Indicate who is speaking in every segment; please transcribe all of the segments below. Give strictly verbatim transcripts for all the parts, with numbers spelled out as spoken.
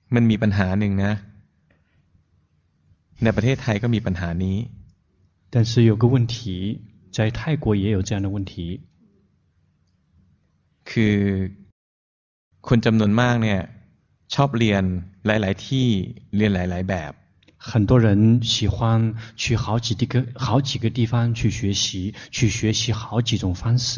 Speaker 1: มันมีปัญหาหนึ่งนะในประเทศไทยก็มีปัญหานี้
Speaker 2: 但是有个问题在泰国也有这样的问题
Speaker 1: คือคนจำนวนมากเนี่ยชอบเรียนหลายๆที่เรียนหลายๆแบบ
Speaker 2: 很多人喜欢去好几个好几个地方去学习去学习好几种方式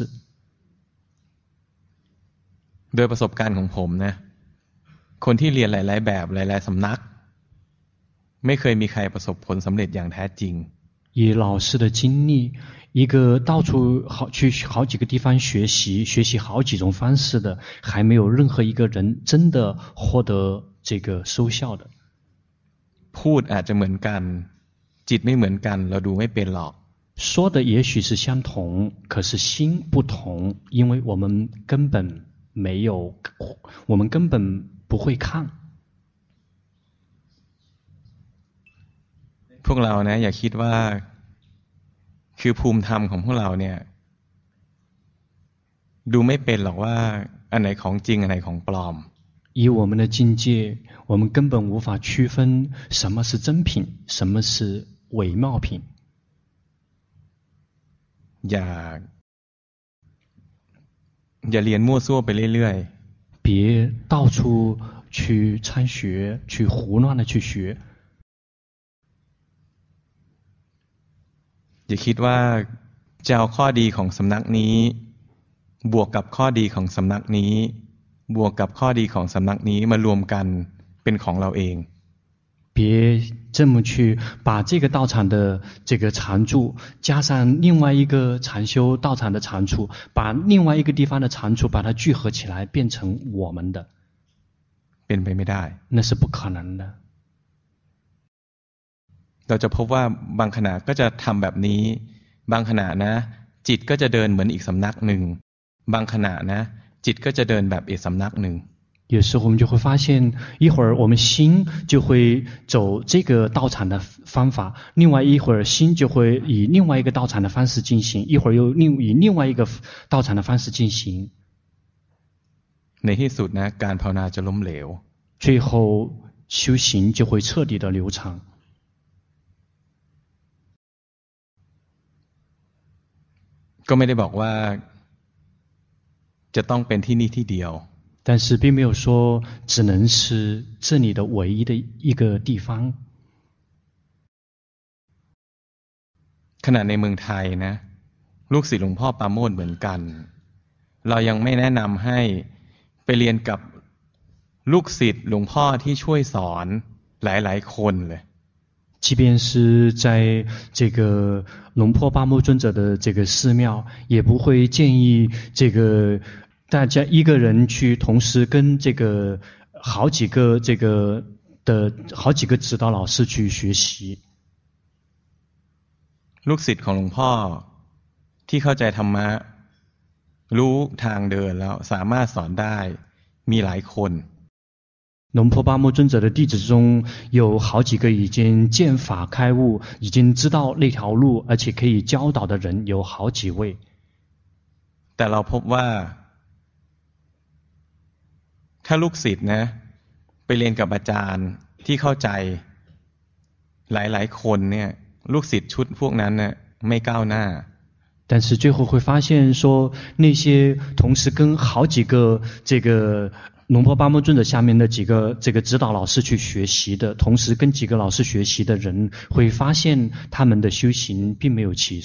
Speaker 1: โดยประสบการณ์ของผมนะคนที่เรียนหลายๆแบบหลายๆสำนักไม่เคยมีใครประสบผลสำเร็จอย่างแท้จริง
Speaker 2: 以老师的经历一个到处好去好几个地方学习学习好几种方式的还没有任何一个人真的获得这个收效的
Speaker 1: พูดอาจจะเหมือนกันจิตไม่เหมือนกันเราดูไม่เป็นหรอก
Speaker 2: 说的也许是相同可是心不同因为我们根本没有我们根本不会看
Speaker 1: พวกเรานะอย่าคิดว่าคือภูมิธรรมของพวกเราเนี่ยดูไม่เป็นหรอกว่าอันไหนของจริงอันไหนของปลอม
Speaker 2: 以我们的境界我们根本无法区分什么是真品什么是伪冒品
Speaker 1: อย่าอย่าเรียนมั่วซั่วไปเรื่อย
Speaker 2: ๆ别到处去参学去胡乱的去学
Speaker 1: อย่าคิดว่าจะเอาข้อดีของสำนักนี้บวกกับข้อดีของสำนักนี้บวกกับข้อดีของสำนักนี้มารวมกันเป็นของเราเอง
Speaker 2: 别这么去把这个道场的这个常住加上另外一个禅修道场的常住把另外一个地方的常住把它聚合起来变成我们的
Speaker 1: เป็นไปไม่ได้
Speaker 2: 那是不可能的
Speaker 1: เราจะพบว่าบางขณะก็จะทำแบบนี้บางขณะนะจิตก็จะเดินเหมือนอีกสำนักหนึ่งบางขณะนะจิตก็จะเดินแบบอีกสำนักหนึ่ง
Speaker 2: 有时候我们就会发现一会儿我们心就会走这个道场的方法另外一会儿心就会以另外一个道场的方式进行一会儿又另以另外一个道场的方式进行
Speaker 1: ในที่สุดนะการภาวนาจะล้มเหลว
Speaker 2: 最后修行就会彻底的流畅
Speaker 1: ก็ไม่ได้บอกว่าจะต้องเป็นที่นี่ที่เดียว
Speaker 2: 但是并没有说只能是这里的唯一的一个地方
Speaker 1: ขณะในเมืองไทยนะลูกศิษย์หลวงพ่อปราโมทย์เหมือนกันเรายังไม่แนะนำให้ไปเรียนกับลูกศิษย์หลวงพ่อที่ช่วยสอนหลายๆคนเลย
Speaker 2: 即便是在这个龙坡巴木尊者的这个寺庙也不会建议这个大家一个人去同时跟这个好几个这个的好几个指导老师去学习
Speaker 1: ลูกศิษย์ของหลวงพ่อที่เข้าใจธรรมะรู้ทางเดินแล้วสามารถสอนได้มีหลายคน
Speaker 2: 龙坡巴木尊者的弟子中有好几个已经见法开悟已经知道那条路而且可以教导的人有好几位
Speaker 1: แต่เราพบว่าถ้าลูกศิษย์นะไปเรียนกับอาจารย์ที่เข้าใจหลายๆคนเนี่ยลูกศิษย์ชุดพวกนั้นเนี่ยไม่ก้าวหน้า
Speaker 2: 但是最后会发现说那些同时跟好几个这个龙坡巴木尊者下面的几个这个指导老师去学习的同时跟几个老师学习的人会发现他们的修行并没有起色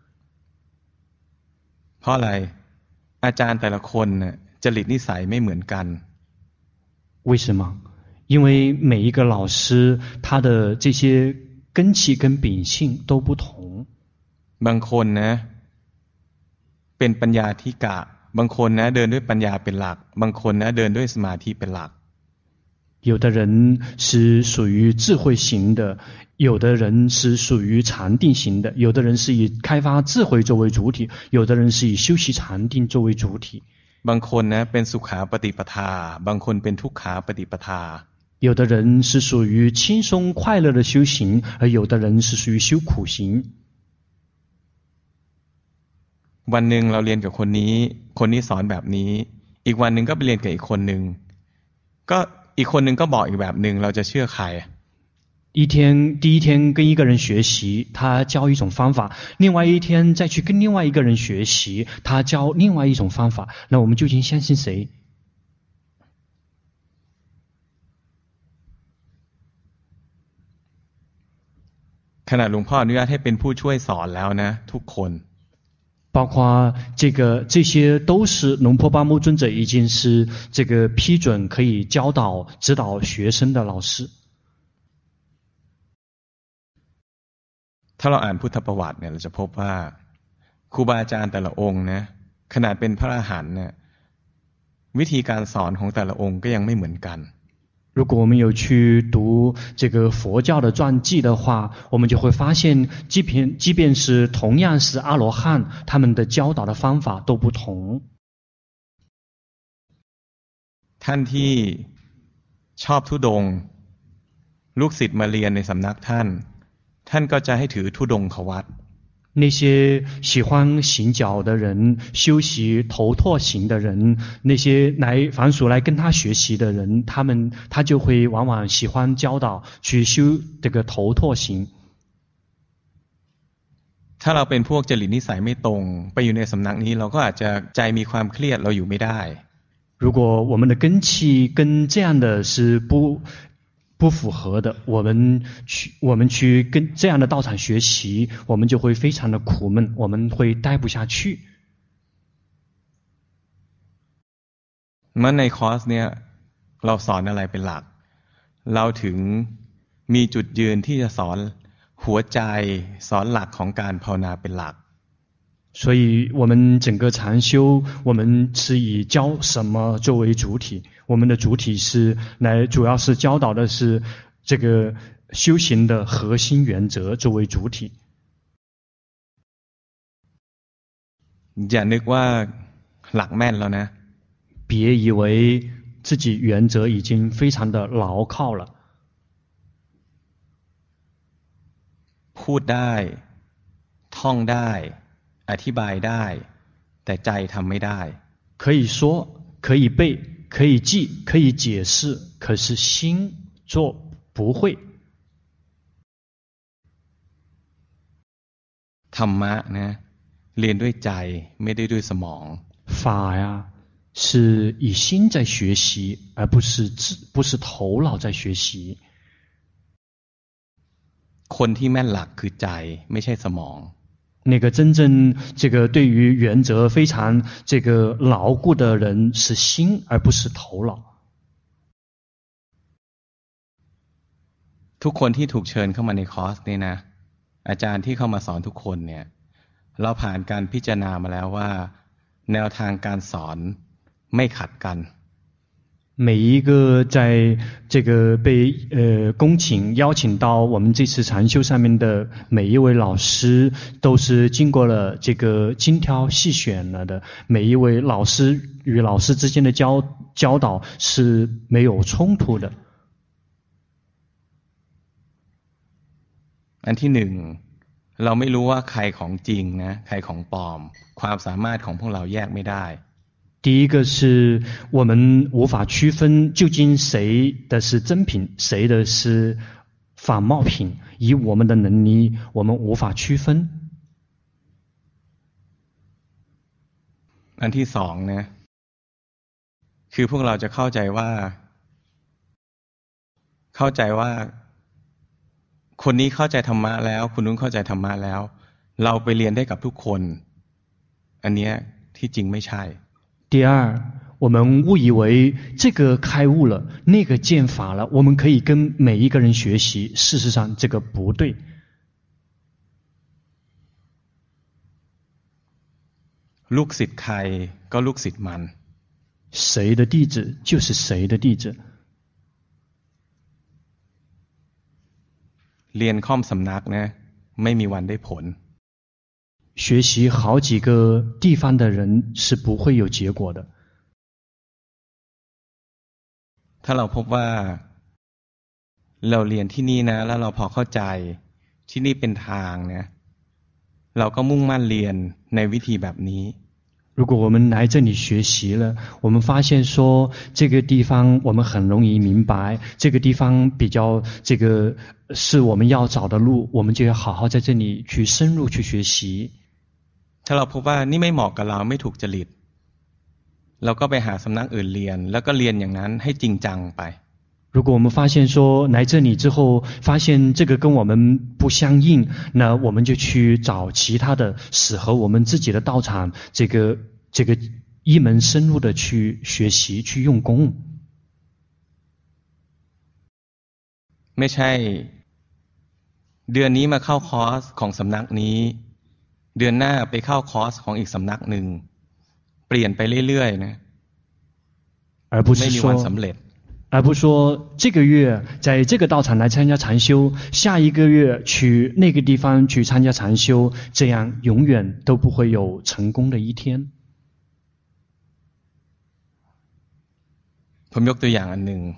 Speaker 1: เพราะอะไรอาจารย์แต่ละคนเนี่ยจริตนิสัยไม่เหมือนกัน
Speaker 2: 为什么因为每一个老师他的这些根气跟秉性都不同
Speaker 1: บางคนนะเป็นปัญญาธิกะบางคนนะเดินด้วยปัญญาเป็นหลักบางคนนะเดินด้วยสมาธิเป็นหลัก
Speaker 2: 有的人是属于智慧型的有的人是属于禅定型的有的人是以开发智慧作为主体有的人是以修习禅定作为主体
Speaker 1: บางคนนะเป็นสุขาปฏิปทาบางคนเป็นทุกขาปฏิปทา
Speaker 2: 有的人是属于轻松快乐的修行而有的人是属于修苦行
Speaker 1: วันหนึ่งเราเรียนกับคนนี้คนนี้สอนแบบนี้อีกวันหนึ่งก็ไปเรียนกับอีกคนหนึ่งก็อีกคนหนึ่งก็บอกอีกแบบหนึ่งเราจะเชื่อใคร
Speaker 2: 一天第一天跟一个人学习，他教一种方法；另外一天再去跟另外一个人学习，他教另外一种方法。那我们究竟相信谁？
Speaker 1: ขณะหลวงพ่ออนุญาตให้เป็นผู้ช่วยสอนแล้วนะทุกคน
Speaker 2: 包括这个这些都是龙婆巴木尊者已经是这个批准可以教导指导学生的老师。
Speaker 1: ถ้าเราอ่านพุทธประวัติเนี่ยเราจะพบว่าครูบาอาจารย์แต่ละองค์นะขนาดเป็นพระอรหันต์เนี่ยวิธีการสอนของแต่ละองค์ก็ยังไม่เหมือนกัน
Speaker 2: 如果我们有去读这个佛教的传记的话，我们就会发现，即便即便是同样是阿罗汉，他们的教导的方法都不同。
Speaker 1: ท่านที่ชอบธุดงค์ลูกศิษย์มาเรียนในสำนักท่านท่านก็จะให้ถือธุดงควัตร
Speaker 2: 那些喜欢行脚的人，修习头陀行的人，那些来凡俗来跟他学习的人，他们他就会往往喜欢教导去修这个头陀行。
Speaker 1: ถ้าเราเป็นพวกจริตนิสัยไม่ตรงไปอยู่ในสำนักนี้เราก็อาจจะใจมีความเครียดเราอยู่ไม่ได้
Speaker 2: 如果我们的根气跟这样的是不不符合的，我们去我们去跟这样的道场学习，我们就会非常的苦闷，我们会待不下去。
Speaker 1: เมื่อในคอร์สเนี่ยเราสอนอะไรเป็นหลักเราถึงมีจุดยืนที่จะสอนหัวใจสอนหลักของการภาวนาเป็นหลัก
Speaker 2: 所以我们整个禅修，我们是以教什么作为主体，我们的主体是来主要是教导的是这个修行的核心原则作为主体。
Speaker 1: อย่านึกว่าหลักแม่นแล้วนะ
Speaker 2: 别以为自己原则已经非常的牢靠了。
Speaker 1: พูดได้ท่องได้อธิบายได้แต่ใจทำไม่ได้
Speaker 2: 可以说可以背可以记可以解释可是心做不会
Speaker 1: ธรรมะนะเรียนด้วยใจไม่ได้ด้วยสมอง
Speaker 2: 法呀是以心在学习而不是不是头脑在学习
Speaker 1: คนที่แม่นหลักคือใจไม่ใช่สมอง
Speaker 2: 那个真正这个对于原则非常这个牢固的人是心而不是头脑
Speaker 1: ทุกคนที่ถูกเชิญเข้ามาในคอร์สนี่นะอาจารย์ที่เข้ามาสอนทุกคนเนี่ยเราผ่านการพิจารณามาแล้วว่าแนวทางการสอนไม่ขัดกัน
Speaker 2: 每一个在这个被呃恭请邀请到我们这次禅修上面的每一位老师，都是经过了这个精挑细选了的。每一位老师与老师之间的教教导是没有冲突的。
Speaker 1: อันที่หนึ่งเราไม่รู้ว่าใครของจริงนะใครของปลอมความสามารถของพวกเราแยกไม่ได้
Speaker 2: 第一个是我们无法区分究竟谁的是真品，谁的是仿冒品，以我们的能力，我们无法区分。
Speaker 1: อันที่สองนะคือพวกเราจะเข้าใจว่าเข้าใจว่าคนนี้เข้าใจธรรมะแล้วคนนู้นเข้าใจธรรมะแล้วเราไปเรียนได้กับทุกคนอันเนี้ยที่จริงไม่ใช่
Speaker 2: 第二，我们误以为这个开悟了，那个见法了，我们可以跟每一个人学习。事实上，这个不对。
Speaker 1: ลูกศิษย์ใครก็ลูกศิษย์มัน
Speaker 2: 谁的弟子就是谁的弟子。
Speaker 1: เรียนค่อมสำนักนะไม่มีวันได้ผล
Speaker 2: 学习好几个地方的人是不会有结果的。
Speaker 1: ถ้าเราพบว่าเราเรียนที่นี่นะแล้วเราพอเข้าใจที่นี่เป็นทางนะเราก็มุ่งมั่นเรียนในวิธีแบบนี้
Speaker 2: 如果我们来这里学习了，我们发现说这个地方我们很容易明白，这个地方比较这个是我们要找的路，我们就要好好在这里去深入去学习。
Speaker 1: ถ้าเราพบว่านี่ไม่เหมาะกับเราไม่ถูกจริตเราก็ไปหาสำนักอื่นเรียนแล้วก็เรียนอย่างนั้นให้จริงจังไป
Speaker 2: 如果我们发现说来这里之后发现这个跟我们不相应，那我们就去找其他的适合我们自己的道场，这个这个一门深入的去学习去用功。
Speaker 1: ไม่ใช่เดือนนี้มาเข้าคอร์สของสำนักนี้เดือนหน้าไปเข้าคอร์สของอีกสำนักหนึ่งเปลี่ยนไปเรื่อยๆนะ
Speaker 2: 而不是说而不是说这个月在这个道场来参加禅修，下一个月去那个地方去参加禅修，这样永远都不会有成功的一天。
Speaker 1: ผมยกตัวอย่างอันหนึ่ง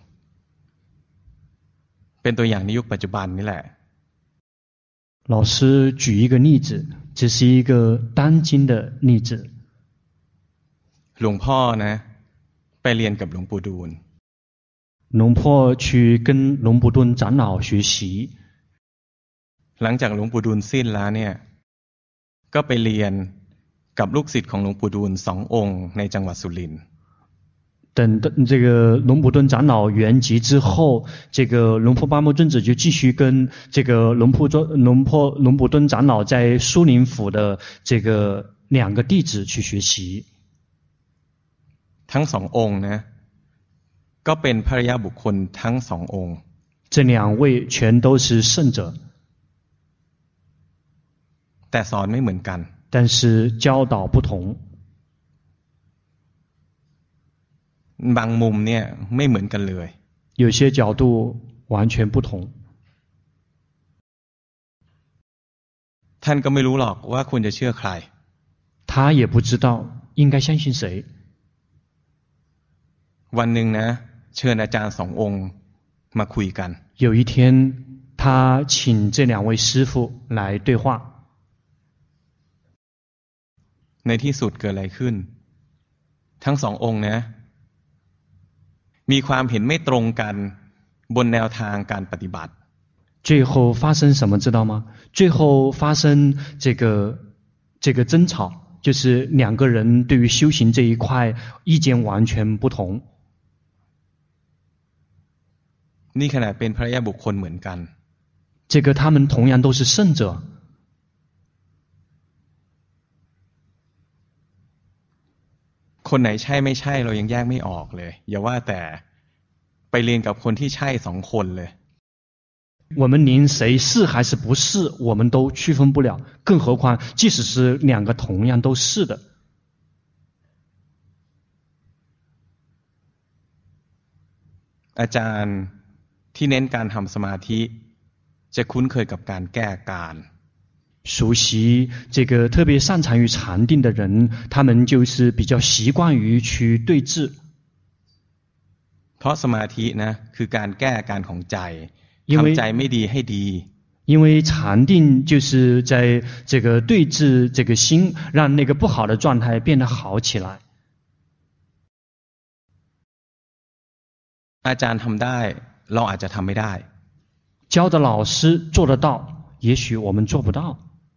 Speaker 1: เป็นตัวอย่างในยุคปัจจุบันนี่แหละ
Speaker 2: 老师举一个例子，这是一个当今的例子。
Speaker 1: หลวงพ่อนะไปเรียนกับหลวงปู่ดูล
Speaker 2: 龙婆去跟龙普顿长老学习
Speaker 1: หลังจากหลวงปู่ดูลสิ้นแล้วเนี่ยก็ไปเรียนกับลูกศิษย์ของหลวงปู่ดูลสององค์ในจังหวัดสุรินทร์
Speaker 2: 等这个龙普顿长老圆寂之后，这个龙婆巴木尊者就继续跟这个龙普尊龙婆龙普顿长老在苏林府的这个两个弟子去学习。
Speaker 1: ทั้งสององค์นะก็เป็นภริยบุคคลทั้งสององค์
Speaker 2: 这两位全都是圣者
Speaker 1: แต่สอนไม่เหมือนกัน
Speaker 2: 但是教导不同
Speaker 1: บางมุมเนี่ยไม่เหมือนกันเลย
Speaker 2: 有些角度完全不同
Speaker 1: ท่านก็ไม่รู้หรอกว่าควรจะเชื่อใคร
Speaker 2: 他也不知道应该相信谁
Speaker 1: วันหนึ่งนะเชิญอาจารย์สององค์มาคุยกัน
Speaker 2: 有一天他请这两位师父来对话
Speaker 1: ในที่สุดเกิดอะไรขึ้นทั้งสององค์นะมีความเห็นไม่ตรงกันบนแนวทางการปฏิบัติ
Speaker 2: 最后发生什么知道吗？最后发生这个这个争吵，就是两个人对于修行这一块意见完全不同。
Speaker 1: นี่ขนาดเป็นพระยาบุคคลเหมือนกัน
Speaker 2: 这个他们同样都是圣者。
Speaker 1: คนไหนใช่ไม่ใช่เรายังแยกไม่ออกเลยอย่าว่าแต่ไปเรียนกับคนที่ใช่สองคนเลย
Speaker 2: 我们连谁是还是不是我们都区分不了，更何况即使是两个同样都是的。
Speaker 1: อาจารย์ที่เน้นการทำสมาธิจะคุ้นเคยกับการแก้การ
Speaker 2: 熟悉这个特别擅长于禅定的人，他们就是比较习惯于去对峙。
Speaker 1: เพราะสมาธินะคือการแก้การของใจทำใจไม่ดีให้ดี
Speaker 2: 因为禅定就是在这个对峙这个心，让那个不好的状态变得好起来。
Speaker 1: อาจารย์ทำได้เราอาจจะทำไม่ได้
Speaker 2: 教的老师做得到，也许我们做不到。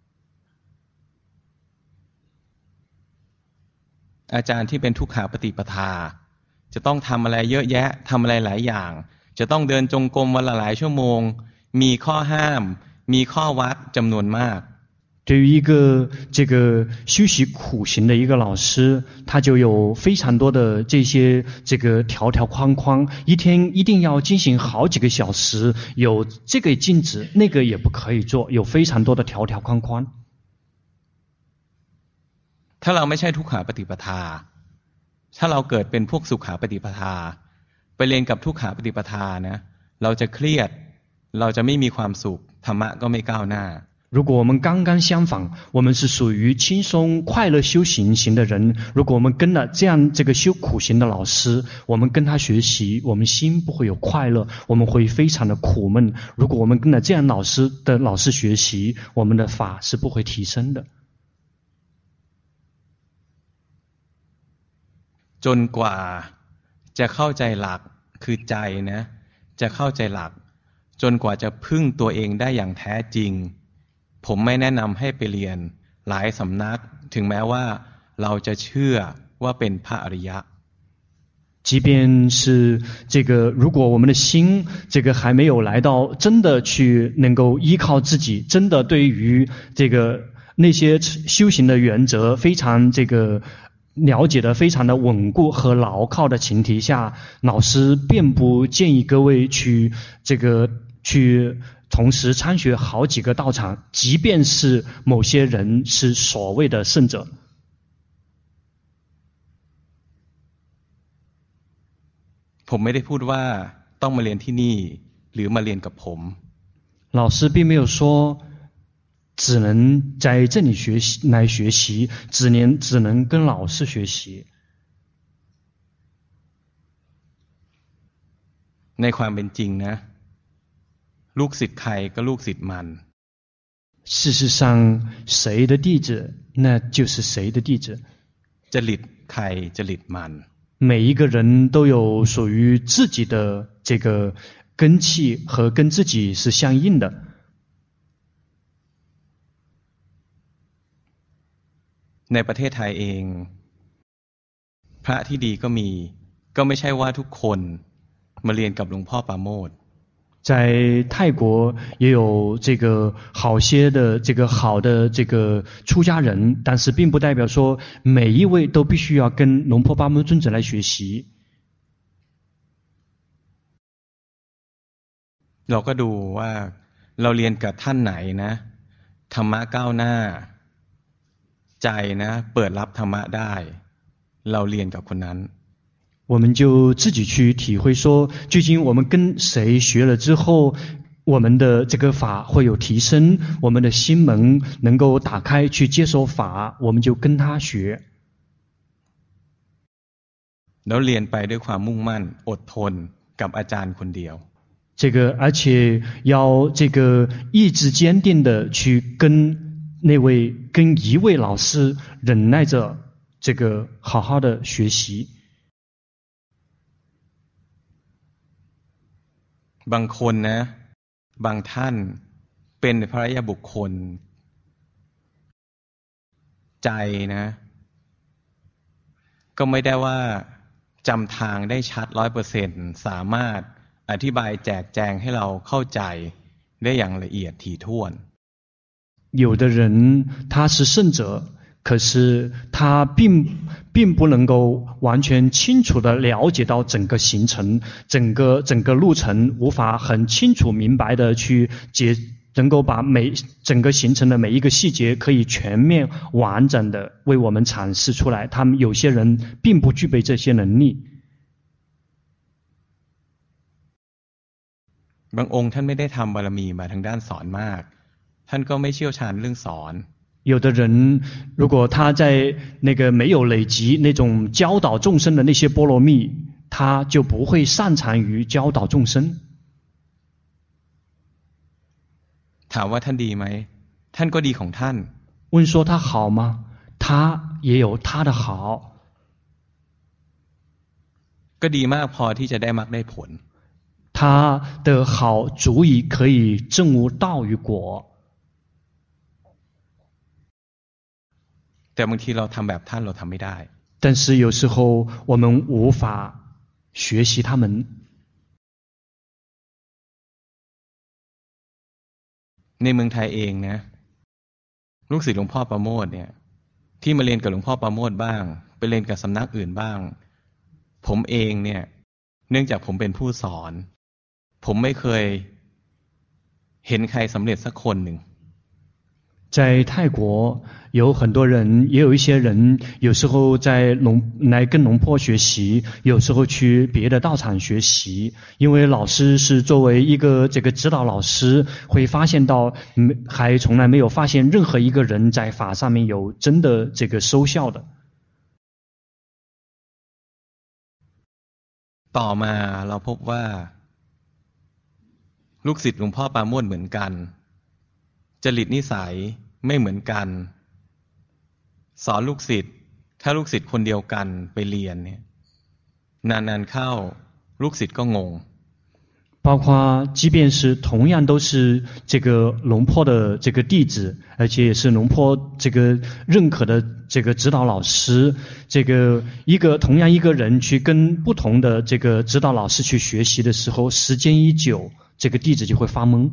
Speaker 1: อาจารย์ที่เป็นทุกขาปฏิปทาจะต้องทำอะไรเยอะแยะทำอะไรหลายอย่างจะต้องเดินจงกรมวันละหลายชั่วโมงมีข้อห้ามมีข้อวัดจำนวนมาก
Speaker 2: 对于一个这个修习苦行的一个老师，他就有非常多的这些这个条条框框，一天一定要进行好几个小时，有这个禁止，那个也不可以做，有非常多的条条框框。
Speaker 1: ถ้าเราไม่ใช่ทุกขาปฏิปทาถ้าเราเกิดเป็นพวกสุขาปฏิปทาไปเรียนกับทุกขาปฏิปทานะเราจะเครียดเราจะไม่มีความสุขธรรมะก็ไม่ก้าวหน้า
Speaker 2: 如果我们刚刚相反，我们是属于轻松快乐修行型的人，如果我们跟了这样这个修苦行的老师，我们跟他学习，我们心不会有快乐，我们会非常的苦闷。如果我们跟了这样老师的老师学习，我们的法是不会提升的。
Speaker 1: จนกว่าจะเข้าใจหลักคือใจนะจะเข้าใจหลักจนกว่าจะพึ่งตัวเองได้อย่างแท้จริงผมไม่แนะนำให้ไปเรียนหลายสำนักถึงแม้ว่าเราจะเชื่อว่าเป็นพระอริยะ
Speaker 2: 即便是这个，如果我们的心这个还没有来到真的去能够依靠自己，真的对于这个那些修行的原则非常这个了解的非常的稳固和牢靠的前提下，老师并不建议各位去这个去同时参学好几个道场，即便是某些人是所谓的圣者。
Speaker 1: ผมไม่ได้พูดว่าต้องมาเรียนที่นี่หรือมาเรียนกับผม
Speaker 2: 老师并没有说只能在这里学习来学习，只能只能跟老师学习。
Speaker 1: ในความเป็นจริงนะลูกศิษย์ใครก็ลูกศิษย์มัน
Speaker 2: 事实上，谁的弟子，那就是谁的弟子。
Speaker 1: จริตใครจริตมัน
Speaker 2: 每一个人都有属于自己的这个根气和跟自己是相应的。
Speaker 1: ในประเทศไทยเองพระที่ดีก็มีก็ไม่ใช่ว่าทุกคนมาเรียนกับหลวงพ่อปราโมทย์
Speaker 2: 在泰国也有这个好些的这个好的这个出家人，但是并不代表说每一位都必须要跟龙婆巴摩尊者来学习。
Speaker 1: เราก็ดูว่าเราเรียนกับท่านไหนนะธรรมะก้าวหน้าใจนะเปิดรับธรรมะได้เราเรียนกับคนนั้น
Speaker 2: 我们就自己去体会说，究竟我们跟谁学了之后，我们的这个法会有提升，我们的心门能够打开去接受法，我们就跟他学。
Speaker 1: แล้วเรียนไปด้วยความมุ่งมั่นอดทนกับอาจารย์คนเดียว
Speaker 2: 这个而且要这个意志坚定的去跟那位跟一位老师忍耐着这个好好的学习。
Speaker 1: บางคนนะบางท่านเป็นพระอริยบุคคลใจนะก็ไม่ได้ว่าจำทางได้ชัดร้อยเปอร์เซ็นต์สามารถอธิบายแจกแจงให้เราเข้าใจได้อย่างละเอียดถี่ถ้วน
Speaker 2: 有的人他是圣者，可是他并并不能够完全清楚地了解到整个行程，整个整个路程，无法很清楚明白地去解，能够把每整个行程的每一个细节可以全面完整地为我们阐释出来。他们有些人并不具备这些能力。
Speaker 1: บางองค์ท่านไม่ได้ทำบารมีมาทางด้านสอนมากท่านก็ไม่เชี่ยวชาญเรื่องสอน
Speaker 2: 有的人如果他在那个没有累积那种教导众生的那些波罗蜜，他就不会擅长于教导众生。
Speaker 1: ถามว่าท่านดีไหมท่านก็ดีของท่าน
Speaker 2: 问说他好吗？他也有他的好。
Speaker 1: ก็ดีมากพอที่จะได้มรรคได้ผล
Speaker 2: 他的好足以可以证悟道与果。
Speaker 1: แต่บางทีเราทำแบบท่านเราทำไม่ได้
Speaker 2: 但是有时候我们无法学习他们。
Speaker 1: ในเมืองไทยเองนะลูกศิษย์หลวงพ่อประโมทเนี่ยที่มาเรียนกับหลวงพ่อประโมทบ้างไปเรียนกับสำนักอื่นบ้างผมเองเนี่ยเนื่องจากผมเป็นผู้สอนผมไม่เคยเห็นใครสำเร็จสักคนหนึ่ง
Speaker 2: 在泰国有很多人，也有一些人，有时候在龙来跟龙婆学习，有时候去别的道场学习。因为老师是作为一个这个指导老师，会发现到，还从来没有发现任何一个人在法上面有真的这个收效的。
Speaker 1: ต่อมาเราพบว่าลูกศิษย์หลวงพ่อปราโมทย์เหมือนกันจริตนิสัยไม่เหมือนกันสอนลูกศิษย์ถ้าลูกศิษย์คนเดียวกันไปเรียนเนี่ยนานๆเข้าลูกศิษย์ก็งง
Speaker 2: 包括即便是同样都是这个龙坡的这个弟子，而且也是龙坡这个认可的这个指导老师，这个一个同样一个人去跟不同的这个指导老师去学习的时候，时间一久，这个弟子就会发懵。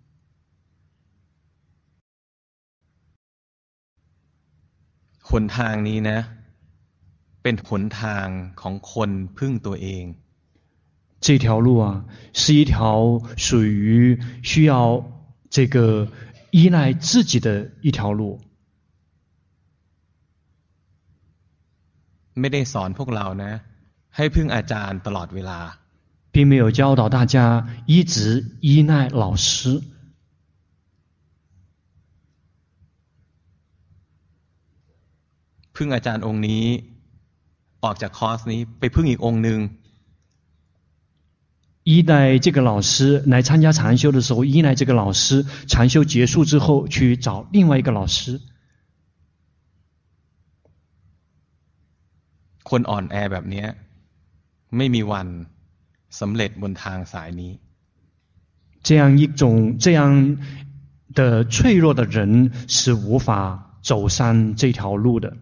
Speaker 1: หนทางนี้นะเป็นหนทางของคนพึ่งตัวเอง
Speaker 2: 这条路啊，是一条属于需要这个依赖自己的一条路。
Speaker 1: ไม่ได้สอนพวกเรานะให้พึ่งอาจารย์ตลอดเวลา
Speaker 2: 并没有教导大家一直依赖老师。
Speaker 1: พึ่งอาจารย์องค์นี้ออกจากคอร์สนี้ไปพึ่งอีกองค์หนึ่ง
Speaker 2: 依赖这个老师来参加禅修的时候，依赖这个老师，禅修结束之后去找另外一个老师。
Speaker 1: คนอ่อนแอแบบนี้ไม่มีวันสำเร็จบนทางสายนี้
Speaker 2: 这样一种这样的脆弱的人是无法走上这条路的。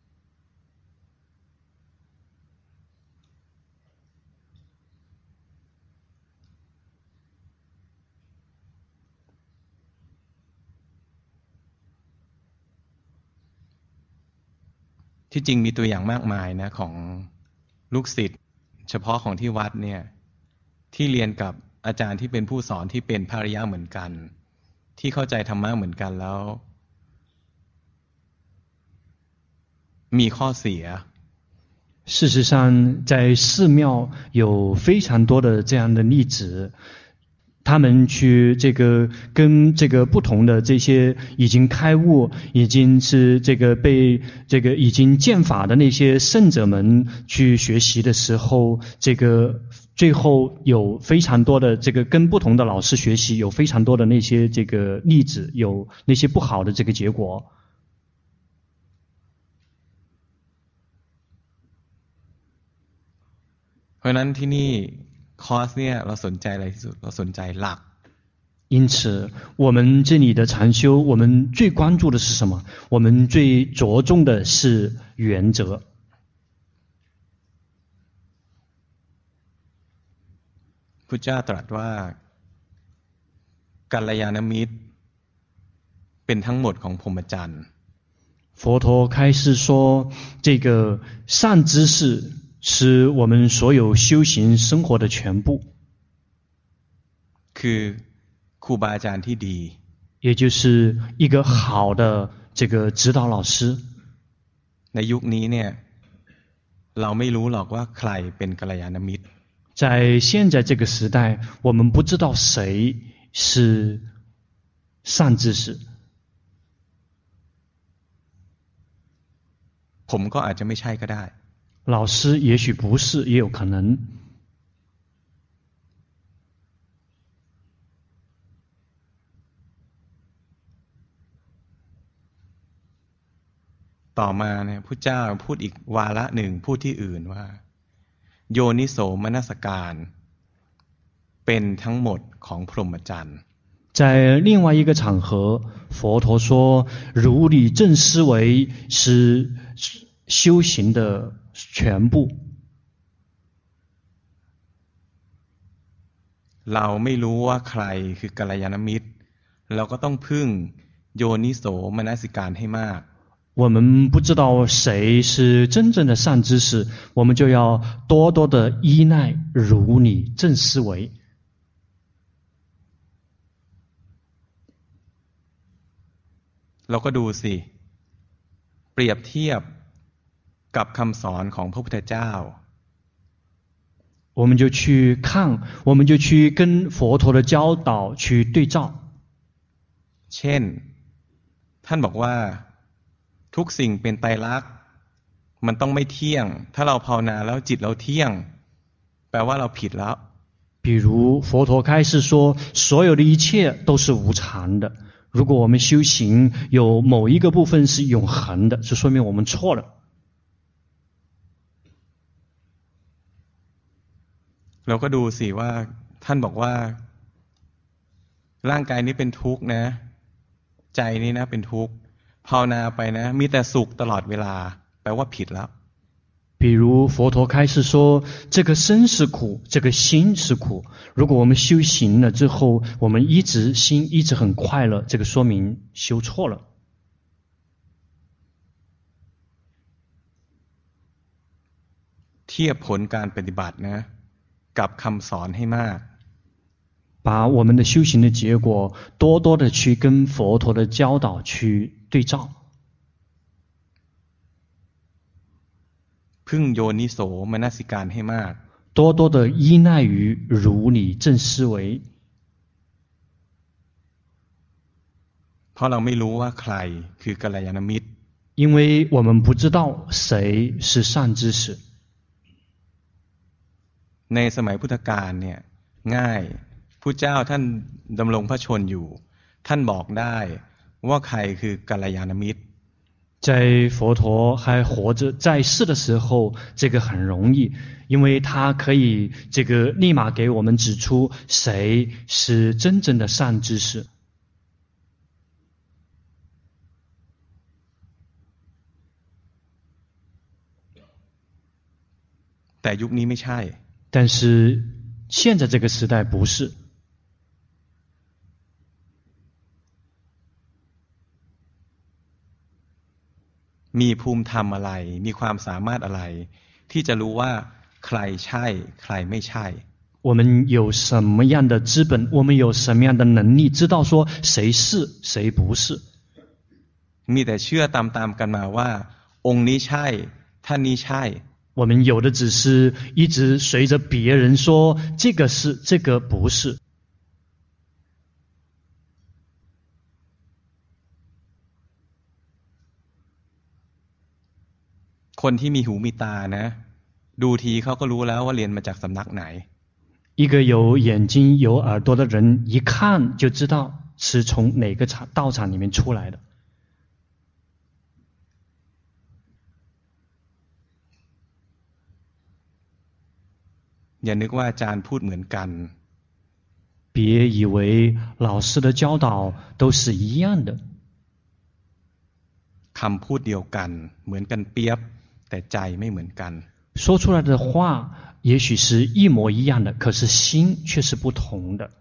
Speaker 1: ที่จริงมีตัวอย่างมากมายนะของลูกศิษย์เฉพาะของที่วัดเนี่ยที่เรียนกับอาจารย์ที่เป็นผู้สอนที่เป็นภริยะเหมือนกันที่เข้าใจธรรมะเหมือนกันแล้วมีข้อเสีย
Speaker 2: 事实上在寺庙有非常多的这样的例子，他们去这个跟这个不同的这些已经开悟、已经是这个被这个已经见法的那些圣者们去学习的时候，这个最后有非常多的这个跟不同的老师学习，有非常多的那些这个例子，有那些不好的这个结果。
Speaker 1: เพราะฉะนั้นที่นี่คอร์สเนี่ยเราสนใจอะไรที่สุดเราสนใจหลัก
Speaker 2: 因此我们这里的禅修我们最关注的是什么？我们最着重的是原则。
Speaker 1: พุทธเจ้าตรัสว่ากัลยาณมิตรเป็นทั้งหมดของพรหมจรรย์
Speaker 2: 佛陀开示说，这个善知识是我们所有修行生活的全部。
Speaker 1: คือครูบาอาจารย์ที่ดี
Speaker 2: 也就是一个好的这个指导老师。
Speaker 1: ในยุคนี้เนี่ยเราไม่รู้หรอกว่าใครเป็นกัลยาณมิตร
Speaker 2: 在现在这个时代，我们不知道谁是善知识。
Speaker 1: ผมก็อาจจะไม่ใช่ก็ได้
Speaker 2: 老师也许不是，也有可能。
Speaker 1: ต่อมาเนี่ยพุทธเจ้าพูดอีกวาระหนึ่งพูดที่อื่นว่าโยนิโสมนสการเป็นทั้งหมดของพรหมจรรย์
Speaker 2: 在另外一个场合，佛陀说，如理正思维是修行的全部。
Speaker 1: เราไม่รู้ว่าใครคือกัลยาณมิตรเราก็ต้องพึ่งโยนิโสมนสิการให้มาก
Speaker 2: 我们不知道谁是真正的善知识，我们就要多多的依赖如理正思维。
Speaker 1: เราก็ดูสิเปรียบเทียบกับคำสอนของพระพุทธเจ้า
Speaker 2: 我们就去看，我们就去跟佛陀的教导去对照。
Speaker 1: เช่นท่านบอกว่าทุกสิ่งเป็นไตรลักษณ์มันต้องไม่เที่ยงถ้าเราภาวนาแล้วจิตเราเที่ยงแปลว่าเราผิดแล้ว
Speaker 2: 比如佛陀开示说，所有的一切都是无常的。如果我们修行有某一个部分是永恒的，就说明我们错了。
Speaker 1: เราก็ดูสิว่าท่านบอกว่าร่างกายนี้เป็นทุกข์นะใจนี้นะเป็นทุกข์ภาวนาไปนะมีแต่สุขตลอดเวลาแปลว่าผิดแล้ว
Speaker 2: 比如佛陀开始说这个身是苦，这个心是苦，如果我们修行了之后我们一直心一直很快乐，这个说明修错了。
Speaker 1: เทียบผลการปฏิบัตินะกับคำสอนให้มาก
Speaker 2: 把我们的修行的结果多多的去跟佛陀的教导去对照，
Speaker 1: พึ่งโยนิโสมนสิการให้มาก
Speaker 2: 多多的依赖于如理正思维，
Speaker 1: เพราะเราไม่รู้ว่าใครคือกัลยาณมิตร
Speaker 2: 因为我们不知道谁是善知识。
Speaker 1: ในสมัยพุทธกาลเนี่ยง่ายพระเจ้าท่านดำรงพระชนอยู่ท่านบอกได้ว่าใครคือกัลยาณมิตร
Speaker 2: 在佛陀还活着在世的时候，这个很容易，因为他可以这个立马给我们指出谁是真正的善知识。
Speaker 1: แต่ยุคนี้ไม่ใช่
Speaker 2: 但是现在这个时代不是。
Speaker 1: มีภูมิธรรมอะไรมีความสามารถอะไรที่จะรู้ว่าใครใช่ใครไม่ใช่
Speaker 2: 我们有什么样的资本，我们有什么样的能力知道说谁是谁不是。
Speaker 1: มีแต่เชื่อตามๆกันมาว่าองค์นี้ใช่ท่านนี้ใช่
Speaker 2: 我们有的只是一直随着别人说这个是这个不是。
Speaker 1: คนที่มีหูมีตานะดูทีเขาก็รู้แล้วว่าเรียนมาจากสำนักไหน
Speaker 2: 一个有眼睛有耳朵的人一看就知道是从哪个场道场里面出来的。
Speaker 1: อย่านึกว่าอาจารย์พูดเหมือนกัน
Speaker 2: 别以为老师的教导都是一样的
Speaker 1: คำพูดเดียวกันเหมือนกันเปียบแต่ใจไม่เหมือนกัน
Speaker 2: 说出来的话也许是一模一样的，可是心却是不同的。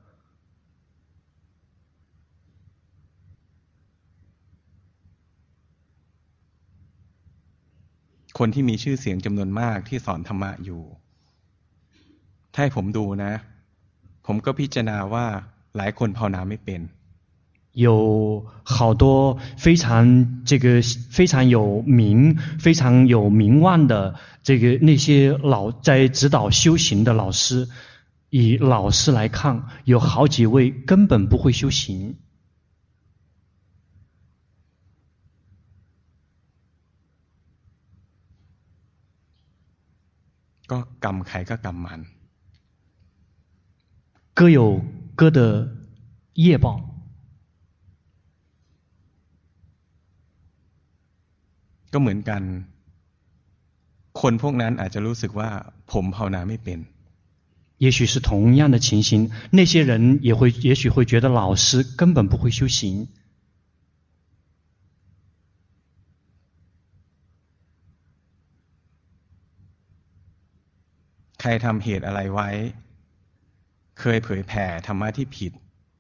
Speaker 1: คนที่มีชื่อเสียงจำนวนมากที่สอนธรรมะอยู่ถ้าให้ผมดูนะผมก็พิจารณาว่าหลายคนภาวนาไม่เป็น
Speaker 2: 有好多非常这个非常有名非常有名望的这个那些老在指导修行的老师，以老师来看有好几位根本不会修行。
Speaker 1: ก็กรรมใครก็กรรมมัน
Speaker 2: 各有各的业报
Speaker 1: ก็เหมือนกันคนพวกนั้นอาจจะรู้สึกว่าผมภาวนาไม่เป็น
Speaker 2: 也许是同样的情形，那些人也会也许会觉得老师根本不会修行。
Speaker 1: ใครทำเหตุอะไรไว้เคยเผยแผ่ธรรมะที่ผิด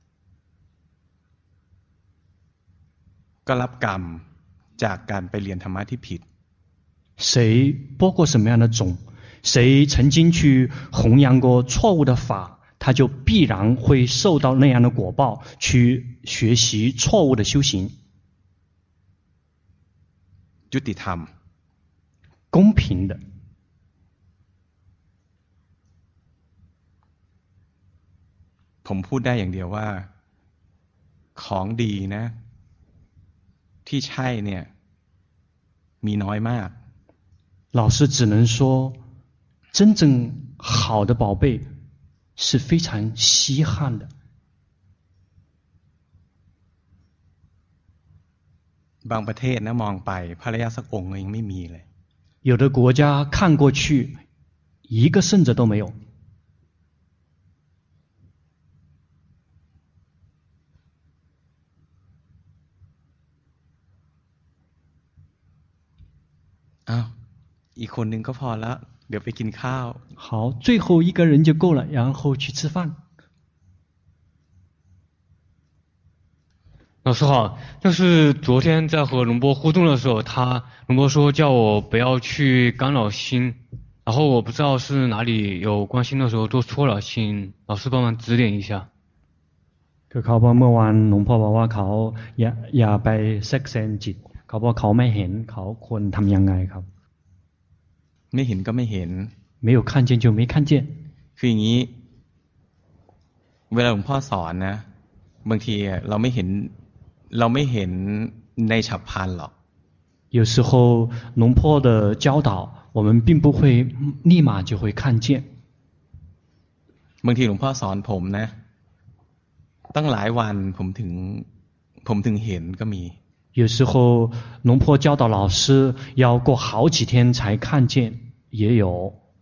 Speaker 1: ก็รับกรรมจากการไปเรียนธรรมะที่ผิด
Speaker 2: 谁播过什么样的种，谁曾经去弘扬过错误的法，他就必然会受到那样的果报，去学习错误的修行。
Speaker 1: ยุติธรรม
Speaker 2: 公平的
Speaker 1: ผมพูดได้อย่างเดียวว่าของดีนะที่ใช่เนี่ยมีน้อยมาก
Speaker 2: 老师只能说真正好的宝贝是非常稀罕的
Speaker 1: บางประเทศนะมองไปพระอริยสักองค์ยังไม่มีเลย
Speaker 2: 有的国家看过去一个圣者都没有
Speaker 1: อ้าวอีกคนหนึ่งก็พอแล้วเดี๋ยวไปกินข้าว
Speaker 2: 好，最后一个人就够了，然后去吃饭。
Speaker 3: 老师好，就是昨天在和龙波互动的时候，他龙波说叫我不要去干扰心，然后我不知道是哪里有关心的时候做错了，请老师帮忙指点一下。
Speaker 2: คือเขาบอกเมื่อวานหลวงพ่อบอกว่าเขาอย่าอย่าไปแทรกแซงจิตเขาบอกเขาไม่เห็นเขาควรทำยังไงครับ
Speaker 1: ไม่เห็นก็ไม่เห็น
Speaker 2: 没有看见就没看见
Speaker 1: คืออย่างนี้เวลาหลวงพ่อสอนนะบางทีเราไม่เห็นเราไม่เห็นในฉับพลันหรอก
Speaker 2: 有时候龙婆的教导我们并不会立马就会看见
Speaker 1: บางทีหลวงพ่อสอนผมนะตั้งหลายวันผมถึงผมถึงเห็นก็มี
Speaker 2: 有时候龙婆教导老师要过好几天才看见也有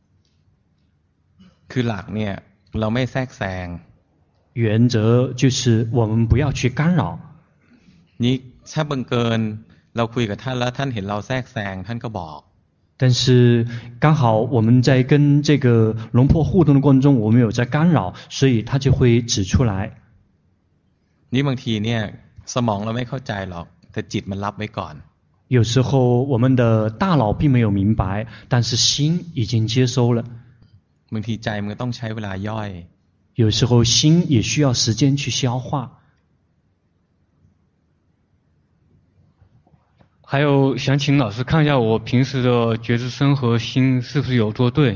Speaker 1: คือหลักเนี่ยเราไม่แทรกแซง
Speaker 2: 原则就是我们不要去干扰
Speaker 1: นี่ถ้าบังเกินเราคุยกับท่านแล้วท่านเห็นเราแทรกแซงท่านก็บอก
Speaker 2: 但是刚好我们在跟这个龙婆互动的过程中我们有在干扰所以他就会指出来
Speaker 1: นี่บางทีเนี่ยสมองเราไม่เข้าใจหรอกแต่จิตมันรับไว้ก่อน
Speaker 2: 有时候我们的大脑并没有明白但是心已经接收了
Speaker 1: บางทีใจมันต้องใช้เวลาย่อย
Speaker 2: 有时候心也需要时间去消化
Speaker 3: 还有想请老师看一下我平时的觉知身和心是不是有做对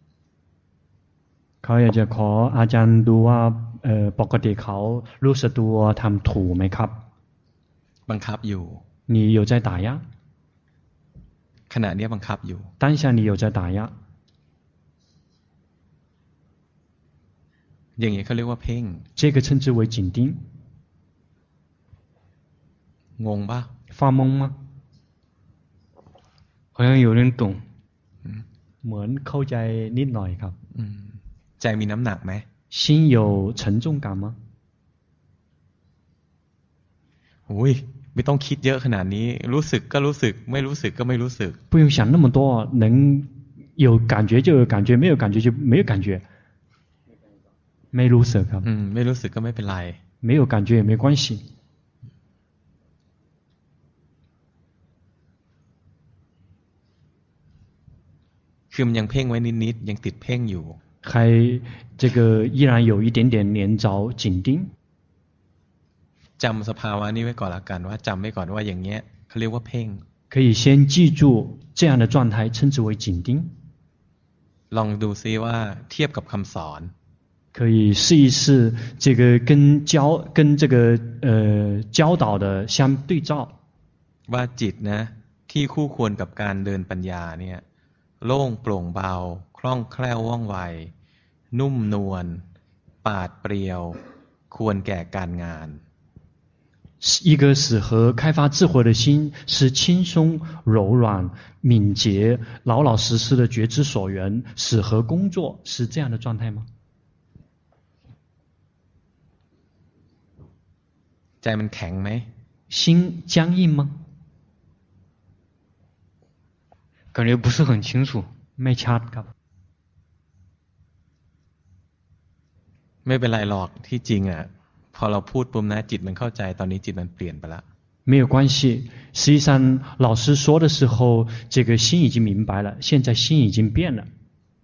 Speaker 2: เขาอยากจะขออาจารย์ดูว่าปกติเขารู้สึกตัวทำถูกไหมครับ
Speaker 1: บังคับอยู่
Speaker 2: 你有在打压
Speaker 1: ขณะนี้บังคับอยู่
Speaker 2: 当下你有在打压
Speaker 1: อย่างนี้เขาเรียกว่าเพ่ง
Speaker 2: 这个称之为紧盯
Speaker 1: งงป่ะ
Speaker 2: 发懵吗
Speaker 3: 好像有点懂
Speaker 2: เหมือนเข้าใจนิดหน่อยครับ
Speaker 1: ใจมีน้ำหนักไหม
Speaker 2: 心有沉重感吗
Speaker 1: โอ้ยไม่ต้องคิดเยอะขนาดนี้รู้สึกก็รู้สึกไม่รู้สึกก็ไม่รู้สึก
Speaker 2: 不用想那么多能有感觉就有感觉没有感觉就没有感觉ไม่รู้สึกครับ
Speaker 1: อืมไม่รู้สึกก็ไม่เป็นไร
Speaker 2: 没有感觉也没关系
Speaker 1: คือมันยังเพ่งไว้นิดๆยังติดเพ่งอยู่
Speaker 2: 还这个依然有一点点连着紧盯
Speaker 1: จำสภาวะนี้ไว้ก่อนละกันว่าจำไว้ก่อนว่าอย่างเงี้ยเขาเรียกว่าเพ่ง
Speaker 2: 可以先记住这样的状态称之为紧盯
Speaker 1: ลองดูซิว่าเทียบกับคำสอน
Speaker 2: 可以试一试这个跟教跟这个呃教导的相对照
Speaker 1: ว่าจิตนะที่คู่ควรกับการเดินปัญญาเนี่ยโล่งโปร่งเบาคล่องแคล่วว่องไวนุ่มนวลปราดเปรียวควรแก่การงาน
Speaker 2: 一个适合开发智慧的心是轻松柔软敏捷老老实实的觉知所缘适合工作是这样的状态吗
Speaker 1: ใจมันแข็งไหม
Speaker 2: 心僵硬吗
Speaker 3: 感觉不是很清楚
Speaker 2: ไม่ชัดครับ
Speaker 1: ไม่เป็นไรหรอกที่จริงอ่ะพอเราพูดปุ๊บนะจิตมันเข้าใจตอนนี้จิตมันเปลี่ยนไปแล้ว
Speaker 2: 没有关系实际上老师说的时候这个心已经明白了现在心已经变了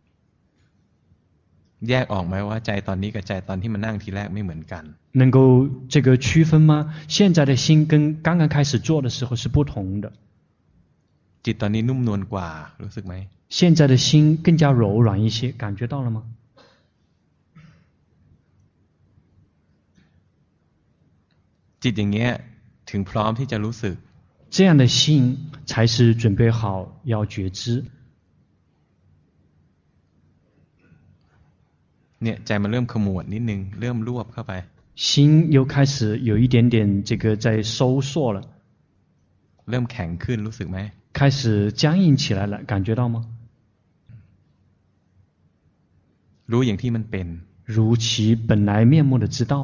Speaker 1: แยกออกไหมว่าใจตอนนี้กับใจตอนที่มันนั่งทีแรกไม่เหมือนกัน
Speaker 2: 能够这个区分吗现在的心跟刚刚开始做的时候是不同的
Speaker 1: จิตตอนนี้นุ่มนวลกว่ารู้สึกไหม
Speaker 2: 现在的心更加柔软一些感觉到了吗
Speaker 1: จิตอย่างเงี้ยถึงพร้อมที่จะรู้สึก
Speaker 2: 这样的心才是准备好要觉知
Speaker 1: เนี่ยใจมันเริ่มขมวดนิดนึงเริ่มรวบเข้าไป
Speaker 2: 心又开始有一点点这个在收缩了
Speaker 1: เริ่มแข็งขึ้นรู้สึกไหม
Speaker 2: 开始僵硬起来了感觉到吗
Speaker 1: รู้อย่างที่มันเป็น
Speaker 2: 如其本来面目的知道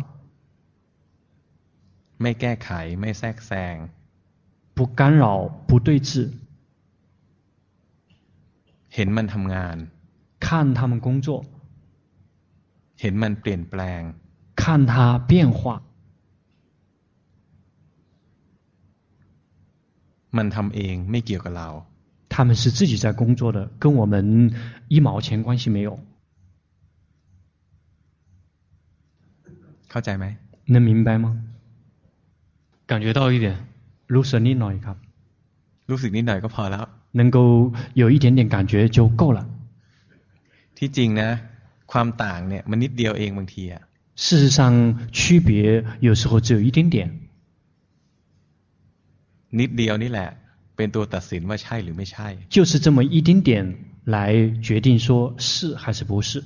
Speaker 1: ไม่แก้ไขไม่แทรกแซง
Speaker 2: 不干扰不对峙
Speaker 1: เห็นมันทำงาน
Speaker 2: 看他们工作
Speaker 1: เห็นมันเปลี่ยนแปลง
Speaker 2: 看它变化
Speaker 1: มันทำเองไม่เกี่ยวกับเรา
Speaker 2: 他们是自己在工作的，跟我们一毛钱关系没有。
Speaker 1: เข้าใจไหม
Speaker 2: 能明白吗？
Speaker 3: 感觉到一点。
Speaker 2: รู้สึกนิดหน่อยครับ
Speaker 1: รู้สึกนิดหน่อยก็พอแล้ว
Speaker 2: 能够有一点点感觉就够了。
Speaker 1: ที่จริงนะความต่างเนี่ยมันนิดเดียวเองบางทีอะ
Speaker 2: 事实上，区别有时候只有一点点。
Speaker 1: นิดเดียวนี่แหละเป็นตัวตัดสินว่าใช่หรือไม่ใช่
Speaker 2: 就是这么一点点来决定说是还是不是。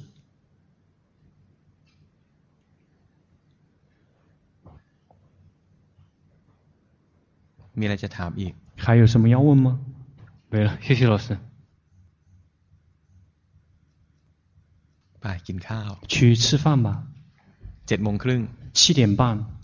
Speaker 1: มีอะไรจะถามอีก
Speaker 2: 还有什么要问吗？
Speaker 3: 没了，谢谢老师。
Speaker 1: ไปกินข้าว
Speaker 2: 去吃饭吧。
Speaker 1: เจ็ดโมงครึ่ง
Speaker 2: 七点半。